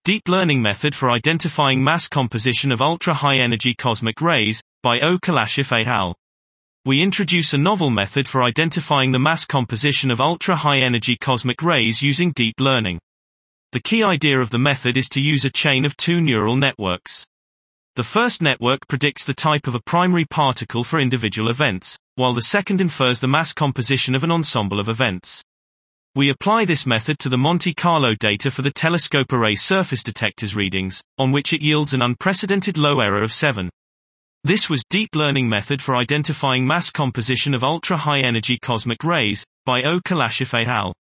Deep Learning Method for Identifying Mass Composition of Ultra-High-Energy Cosmic Rays, by O. Kalashev et al. We introduce a novel method for identifying the mass composition of ultra-high-energy cosmic rays using deep learning. The key idea of the method is to use a chain of two neural networks. The first network predicts the type of a primary particle for individual events, while the second infers the mass composition of an ensemble of events. We apply this method to the Monte Carlo data for the telescope array surface detectors readings, on which it yields an unprecedented low error of 7. This was Deep Learning Method for Identifying Mass Composition of Ultra-High-Energy Cosmic Rays, by O. Kalashev et al.